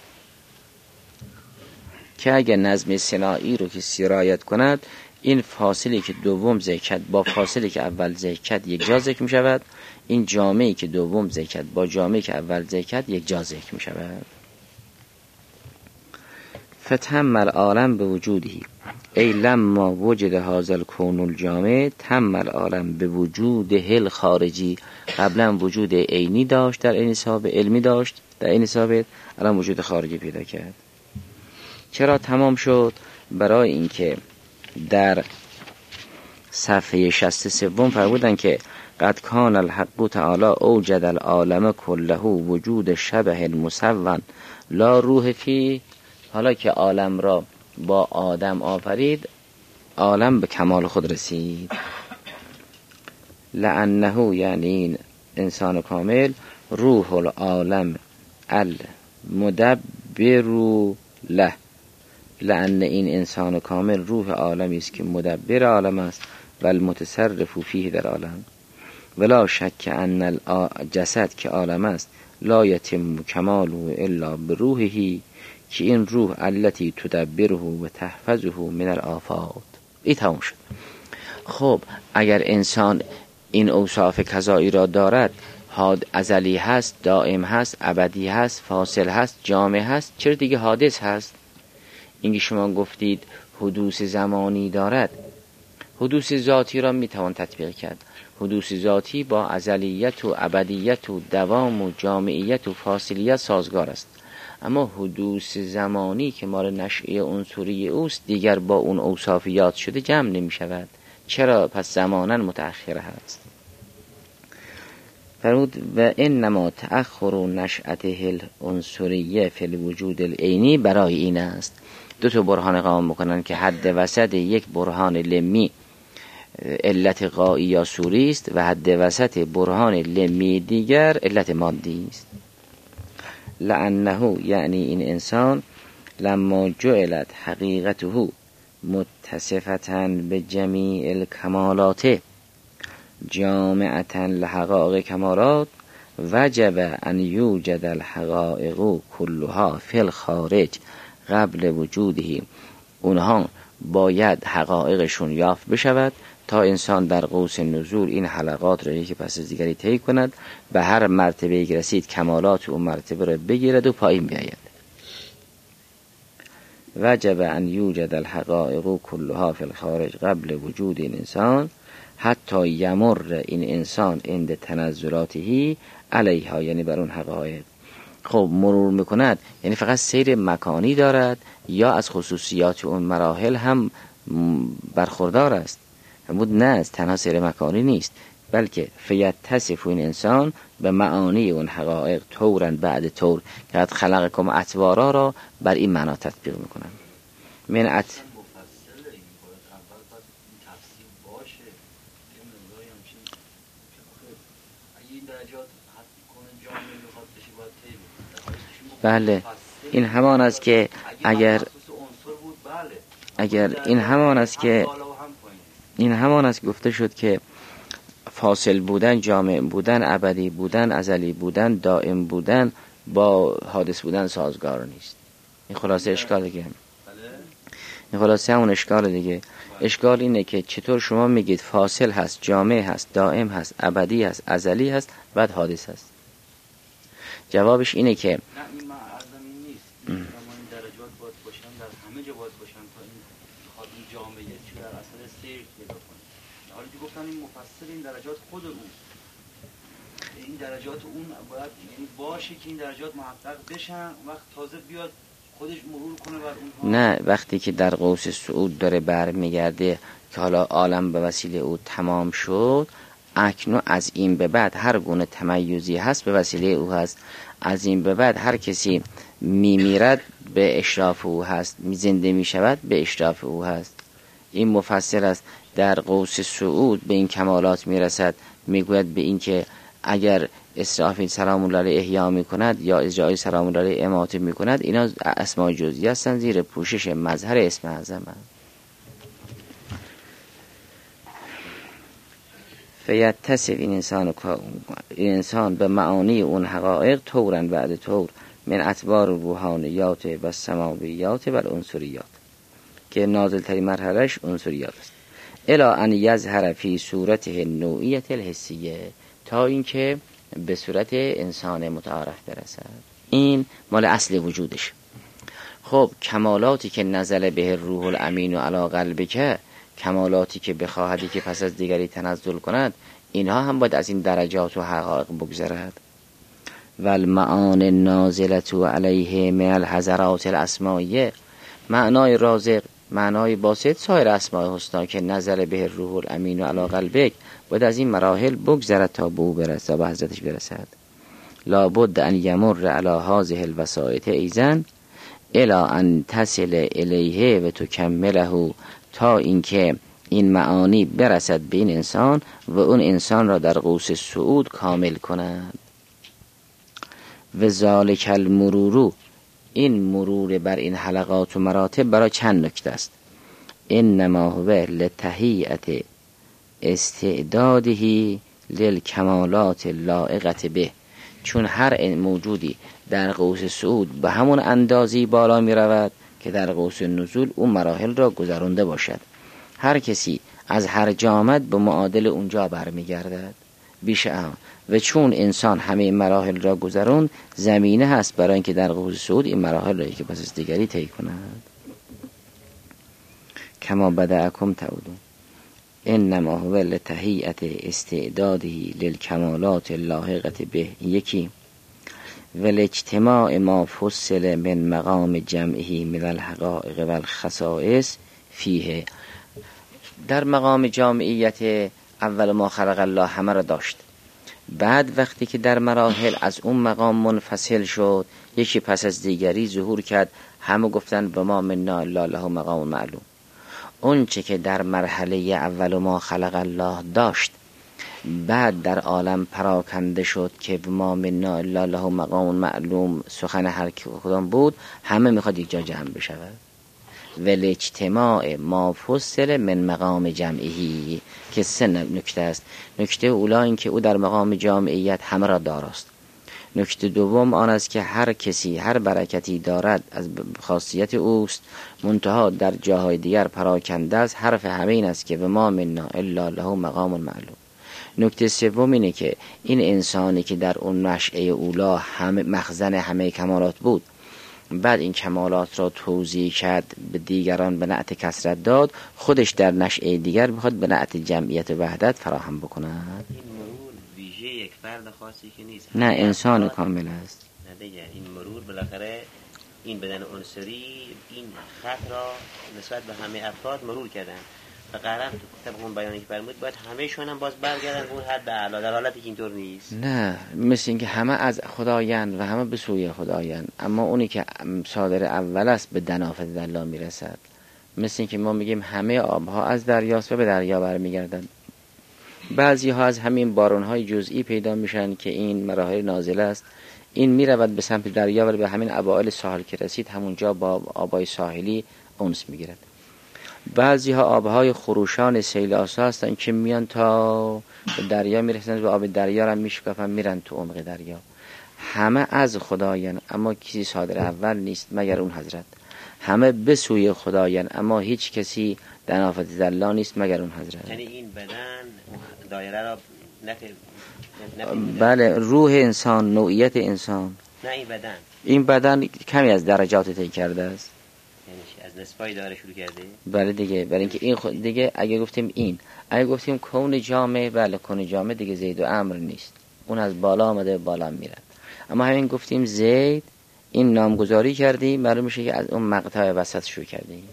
که اگر نظم صناعی رو که سرایت کند، این فاصلی که دوم ذکر کرد با فاصلی که اول ذکر کرد یک جا ذکر می شود، این جامعی که دوم ذکر کرد با جامعی که اول ذکر کرد یک جا ذکر می شود. فتم العالم به وجودی ای لما وجد هذا الکون الجامع تم العالم به وجود هل خارجی. قبلا وجود عینی داشت در عین ثابت، علمی داشت در عین ثابت، الان وجود خارجی پیدا کرد. چرا تمام شد؟ برای اینکه در صفحه 63 فرمودن که قد کان الحق تعالی اوجد العالم كله وجود شبه مسون لا روح فی. حالا که عالم را با آدم آفرید، عالم به کمال خود رسید. لانه یعنی انسان کامل روح العالم المدبر له. لأن این انسان کامل روح عالمی است که مدبر عالم است و المتصرف فیه در عالم. ولا شک ان الجسد که عالم است لا یتم کماله الا بروحه، که این روح التي تدبره و تحفظه من الآفات. این تمام شد. خب اگر انسان این اوصاف کذایی را دارد، ازلی هست، دائم هست، ابدی هست، فاصل هست، جامع هست، چرا دیگه حادث هست؟ اینکه شما گفتید حدوث زمانی دارد، حدوث ذاتی را میتوان تطبیق کرد. حدوث ذاتی با ازلیت و ابدیت و دوام و جامعیت و فاصلیت سازگار است، اما حدوث زمانی که مال نشئه عنصری اوست دیگر با اون اوصافیات شده جمع نمی شود. چرا؟ پس زمانا متأخر هست. فرمود و انما تأخر نشأته العنصریه فی الوجود العینی برای این است. دو تا برهان قائم میکنن که حد وسط یک برهان لمی علت غایی یا صوری است و حد وسط برهان لمی دیگر علت مادی است. لانه یعنی این انسان لما جعلت حقیقته متصفة بجمیع الکمالات جامعة لحقائق کمالات وجب ان یوجد الحقائق كلها فی الخارج قبل وجوده. اونها باید حقایقشون یافت بشود تا انسان در قوس نزول این حلقات را یکی پس از دیگری طی کند، به هر مرتبه که رسید کمالات اون مرتبه را بگیرد و پایین بیاید. وجب ان یوجد الحقائق كلها فی الخارج قبل وجود این انسان حتی یمر این انسان عند تنزلاته علیها، یعنی بر اون حقایق خب مرور میکند، یعنی فقط سیر مکانی دارد یا از خصوصیات اون مراحل هم برخوردار است؟ فرمود نه، تنها سیر مکانی نیست، بلکه فیتصف این انسان به معانی اون حقایق طورا بعد طور که قد خلقکم اطوارا را بر این معنا تطبیق میکنن. من بله این همان است که اگر این همان است که گفته شد که فاصل بودن، جامع بودن، ابدی بودن، ازلی بودن، دائم بودن با حادث بودن سازگار نیست. این خلاصه اشکال دیگه. این خلاصه همون اشکال دیگه. اشکال اینه که چطور شما میگید فاصل هست، جامع هست، دائم هست، ابدی هست، ازلی هست، بعد حادث هست. جوابش اینه که این درجات باید باشن، در همه جا باید باشن تا این خواهد این جامعه چی در اصل سیر پیدا کنه. حالا که گفتن این مفصل این درجات خود اون، این درجات اون باید یعنی باشه که این درجات محقق بشن، وقت تازه بیاد خودش مرور کنه بر اونها. نه، وقتی که در قوس صعود داره برمیگرده که حالا عالم به وسیله او تمام شد، اکنون از این به بعد هر گونه تمیزی هست به وسیله او هست. از این به بعد هر کسی میمیرد به اشراف او هست، زنده میشود به اشراف او هست. این مفسر است در قوس صعود به این کمالات میرسد، میگوید به این که اگر اسرافیل سلام الله علیه احیا میکند یا اجرای سلام الله علیه اماته میکند، اینا اسماء جزئی هستند زیر پوشش مظهر اسم اعظم. فیتصف این انسان به معانی اون حقایق طورا بعد طور من اعتبار روحانیات و سماویات و العنصریات، که نازل ترین مرحلهش عنصریات است. الی ان یظهر فی صورته نوعیت الحسیه، تا اینکه به صورت انسان متعارف برسد. این مال اصل وجودش. خب کمالاتی که نزل به روح الامین و علی قلبک، کمالاتی که بخواهدی که پس از دیگری تنزل کند، اینها هم باید از این درجات و حقایق بگذرد. و المعان نازلت علیه من الحضرات الاسمائیه، معنای رازق، معنای باسط سایر اسماء حسنا که نزل به روح الامین و علی قلبک، باید از این مراحل بگذرد تا به او برسد، تا به حضرتش برسد. لابد ان یمر علی هذه الوسائط ایزن الی ان تصل الیه و تکمله، تا اینکه این معانی برسد به این انسان و اون انسان را در قوس صعود کامل کند. و ذالک المرور، این مرور بر این حلقات و مراتب برای چند نکته است. انما هو لتهیئت استعداده للکمالات اللائقه به، چون هر موجودی در قوس صعود به همون اندازی بالا می رود که در قوس نزول اون مراحل را گذرانده باشد. هر کسی از هر جا آمد به معادل اونجا برمیگردد بیش اهم، و چون انسان همه مراحل را گذران، زمینه هست برای اینکه در قوس صعود این مراحل را که پس از دیگری طی کند. کما بدأکم تعودون انما هو لتهیئت استعداده للکمالات اللاحقه به. یکی والاجتماع ما فصل من مقام جمعه من الحقائق و الخصائص فیه، در مقام جامعیت اول ما خلق الله همه را داشت، بعد وقتی که در مراحل از اون مقام منفصل شد، یکی پس از دیگری ظهور کرد، همه گفتن به ما منا الا له مقام معلوم. اون چه که در مرحله اول ما خلق الله داشت، بعد در عالم پراکنده شد که به ما منا الا له مقام معلوم سخن هر کدام بود، همه میخواد یک جا جمع بشود. والاجتماع ما فصل من مقام جمعی، که سه نکته است. نکته اولا این که او در مقام جامعیت همه را داراست. نکته دوم آن است که هر کسی هر برکتی دارد از خاصیت اوست، منتها در جاهای دیگر پراکنده است. حرف همه این است که به ما منا الا له مقام معلوم. نکته سوم اینه که این انسانی که در اون نشأه اولا همه مخزن همه کمالات بود، بعد این کمالات را توزیع کرد به دیگران به نعت کثرت داد، خودش در نشأه دیگر بخواد به نعت جمعیت و وحدت فراهم بکند. این مرور ویژه یک فرد خاصی که نیست، نه انسان کامل است. نه دیگه این مرور بالاخره این بدن عنصری این خط را نسبت به همه افراد مرور کردن و قرار طبق اون بیانی که فرمود باید همه‌شون هم باز برگردن اون حد اعلی، در حالتی که اینطور نیست. نه، مثل اینکه همه از خدایند و همه به سوی خدایند، اما اونی که صادر اول است به دنافت الله میرسد. مثل اینکه ما میگیم همه آبها از دریاست و به دریا برمیگردند. بعضی ها از همین بارونهای جزئی پیدا میشن که این مراحل نازله است، این میرود به سمت دریا ولی به همین اوائل ساحل که رسید همونجا با آبای ساحلی انس میگیرد. بعضی ها آبهای خروشان سیل آسا هستن که میان تا به دریا میرسن و آب دریا را میشکافن میرن تو عمق دریا. همه از خدایان اما کسی صادر اول نیست مگر اون حضرت. همه به سوی خدایان اما هیچ کسی دنافت الله نیست مگر اون حضرت. یعنی این بدن دایره را بله، روح انسان، نوعیت انسان. نه این بدن کمی از درجات طی کرده است. از نصفای داره شروع کرده. بله دیگه، برای اینکه این خود دیگه اگه گفتیم کون جامع، بله کون جامع دیگه زید و امر نیست، اون از بالا آمده بالا میره. اما همین گفتیم زید، این نامگذاری کردیم، معلوم میشه که از اون مقطع وسط شروع کردیم.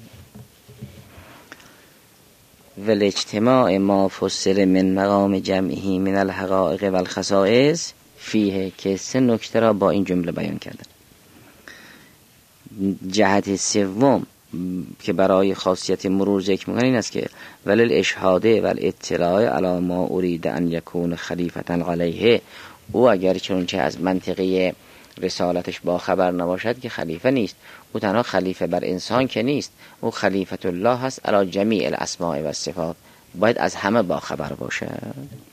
والاجتماع ما فصل من مقام جمعه من الحقائق و الخصائص فیه، که سه نکته را با این جمله بیان کردن. جهت سوم که برای خاصیت مرور ذکر میکنن این است که ولی الاشهاده و الاطلاع علی ما ارید ان یکون خلیفة علیه، او اگر چنانچه از منطقه رسالتش با خبر نباشد که خلیفه نیست. او تنها خلیفه بر انسان که نیست، او خلیفة الله هست علی جمیع الاسماء و الصفات، باید از همه با خبر باشد.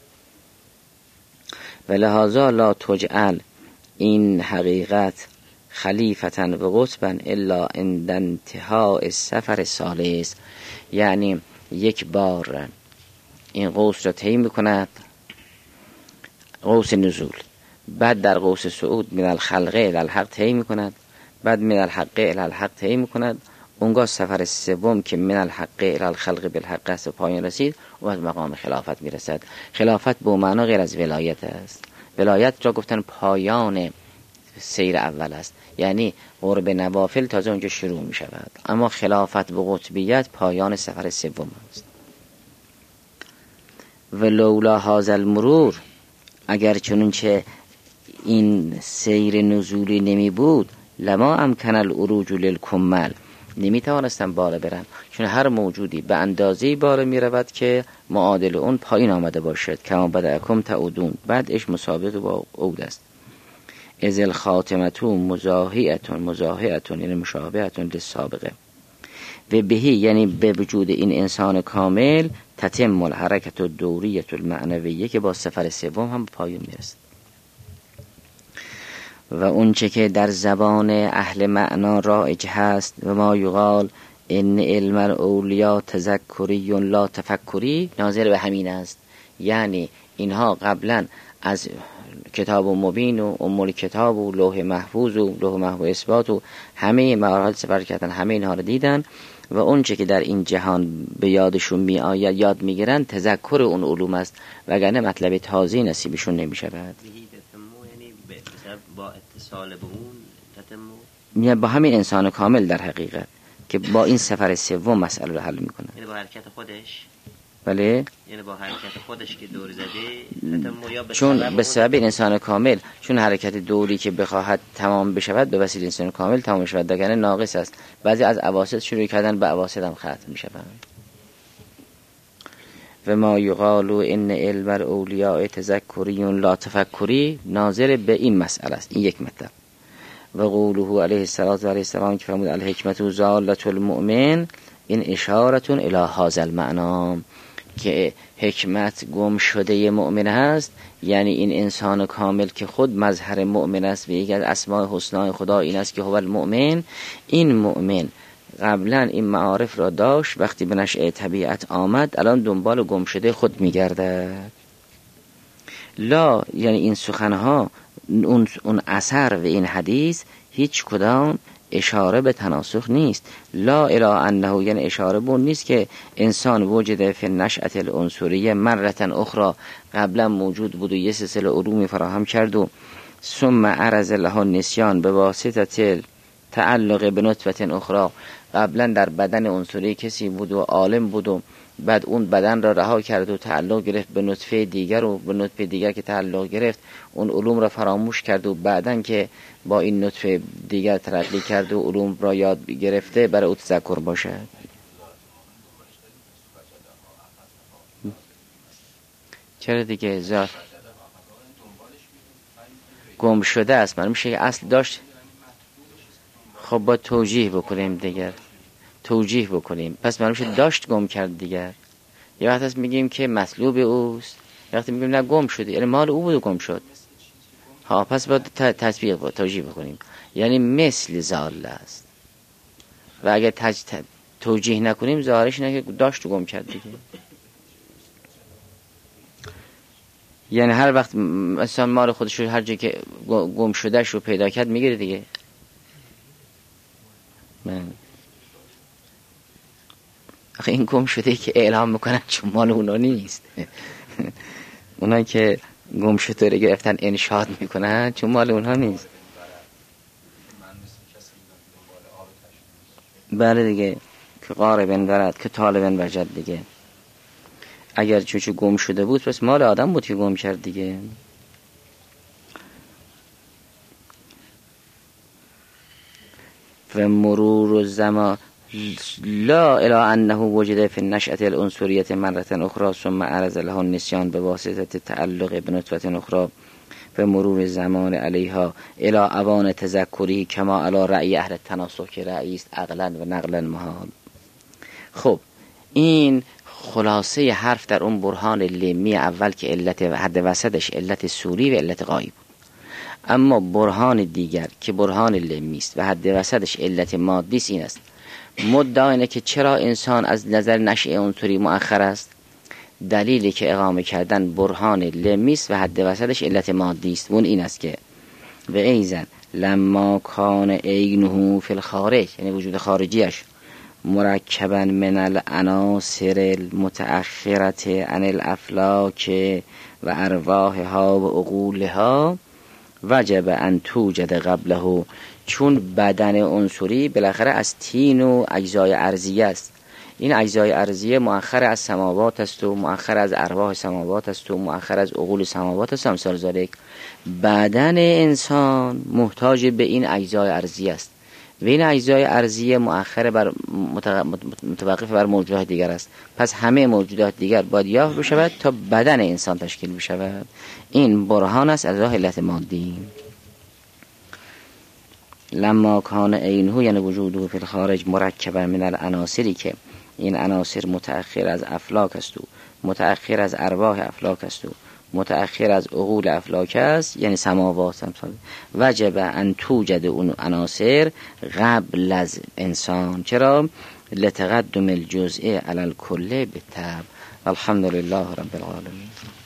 ولهذا لا تجعل، این حقیقت، خلیفة و قطبا الا عند انتهاء السفر الثالث، یعنی یک بار این قوس را طی میکند، قوس نزول، بعد در قوس صعود من الخلقه الی الحق طی میکند، بعد من الحقه الی الحق طی میکند، اونگاه سفر سوم که من الحقه الی الخلق بالحق است و پایان رسید، او از مقام خلافت میرسد. خلافت به معنا غیر از ولایت است. ولایت را گفتن پایان سیر اول است، یعنی قرب نوافل تازه اونجا شروع می شود، اما خلافت و قطبیت پایان سفر سوم است. و لولا هذا المرور، اگر چنانچه این سیر نزولی نمی بود، لما امکن العروج للکمل، نمی توانستم بالا برم، چون هر موجودی به اندازه‌ای بالا می رود که معادل اون پایین آمده باشد. کما بدأکم تعودون، بعدش مسابقه با عود است. از الخاتمتون مزاحیتون یعنی مشابهتون للسابقه، و بهی یعنی به وجود این انسان کامل، تتم الحرکت الدوریه المعنویه، که با سفر سوم هم پایان میرسد. و اون چه که در زبان اهل معنا رایج هست، و ما یقال ان علم الاولیاء تذکری لا تفکری، ناظر به همین است. یعنی اینها قبلا از کتاب و مبین و ام کتاب و لوح محفوظ و لوح محفوظ اثبات و همه مراحل سفر کردن، همه اینها رو دیدن و اون چه که در این جهان به یادشون می آید یاد میگیرن، تذکر اون علوم است، وگرنه مطلب تازه نصیبشون نمی شود. یعنی با اتصال به اون یعنی با همین انسان کامل در حقیقت که با این سفر سوم مسئله رو حل میکنه. یعنی با حرکت خودش، بله، یعنی با حرکت خودش که دور زده، چون به سبب انسان کامل، چون حرکت دوری که بخواهد تمام بشود به وسیله انسان کامل تمام شود، وگرنه ناقص است. بعضی از اواسط شروع کردن به اواسط هم ختم میشوند. و ما یقال ان علم الاولیاء تذکری لا تفکری، ناظر به این مسئله است. این یک مطلب. و قوله علیه السلام که فرمود الحکمت ضالة المؤمن، این اشاره الی هذا المعنی، که حکمت گم شده مؤمن هست، یعنی این انسان کامل که خود مظهر مؤمن است و یکی از اسماء حسنا خدا این است که هو المؤمن. این مؤمن قبلا این معارف را داشت، وقتی به نشأه طبیعت آمد الان دنبال گم شده خود میگردد. لا یعنی این سخنها، اون اثر و این حدیث هیچ کدام اشاره به تناسخ نیست. لا الی انه یعنی اشاره به اون نیست که انسان وجد فی النشأة العنصریه مرة اخرى، قبلا موجود بود و یه سلسله علومی فراهم کرد و ثم عرض له النسیان به واسطه تعلق به نطفه اخرى، قبلا در بدن عنصری کسی بود و عالم بود و بعد اون بدن را رها کرد و تعلق گرفت به نطفه دیگر و به نطفه دیگر که تعلق گرفت اون علوم را فراموش کرد و بعدن که با این نطفه دیگر ترقی کرد و علوم را یاد گرفته برای او تذکر باشد. چرا دیگه ذات گم شده است، من میشه اصل داشت. خب با توجیه بکنیم دیگر، توجیه بکنیم. پس من میشه داشت گم کرد دیگر. یه وقت هست میگیم که مطلوب اوست، یه وقت میگیم نه گم شده، یعنی مال او بود و گم شد. ها پس با تطبیق با توجیه بکنیم، یعنی مثل ضاله است. و اگر توجیه نکنیم ظاهرش اینه که داشت و گم کرد دیگه. یعنی هر وقت مثلا مال خودش رو هر جایی که گم شدهش رو پیدا کرد میگیره دیگه. آخه این گم شده که اعلام میکنن چون مال اونا نیست. اونایی که گم شده رو گرفتن انشاد میکنن چون مال اونها نیست. بله دیگه، که قاربن ورد که طالبن وجد دیگه. اگر چون گم شده بود پس مال آدم بود که گم کرد دیگه. و مرور و زمان لا الی انه وجد فی النشأة العنصریة مرة اخرى ثم عرض له النسیان به واسطه تعلق بنطفة اخرى به مرور زمان علیها الی اوان تذکری کما علی رأی اهل التناسخ که رأی است عقلا و نقلا محال. خب این خلاصه حرف در اون برهان لمی اول که علت حد وسطش علت سوری و علت غایی بود. اما برهان دیگر که برهان لمی است و حد وسطش علت مادی است این است. مدعا اینه که چرا انسان از نظر نشأه عنصری مؤخر است؟ دلیلی که اقامه کردن برهان لمی است و حد وسطش علت مادی است. اون این است که و ایزن لما کان عینه فی الخارج، یعنی وجود خارجیش مرکبا من العناصر المتأخرة عن الافلاک و ارواحها و عقولها وجب ان توجد قبله، چون بدن عنصری بالاخره از تین و اجزای ارضیه است. این اجزای ارضیه مؤخر از سماوات است و مؤخر از ارواح سماوات است و مؤخر از عقول سماوات است. امثال ذالک بدن انسان محتاج به این اجزای ارضیه است و این اجزای ارضیه مؤخر بر متوقف بر موجودات دیگر است. پس همه موجودات دیگر باید یافت بشود تا بدن انسان تشکیل بشود. این برهان است از راه علت مادی. لما کان عینه یعنی وجوده فی الخارج مرکبا من العناصری که این عناصر متأخر از افلاک است و متأخر از ارواح افلاک است و متأخر از عقول افلاک است، یعنی سماوات. وجب ان توجد اون عناصر قبل از انسان. چرا؟ لتقدم الجزء علی الکل بالتبع. الحمدلله رب العالمین.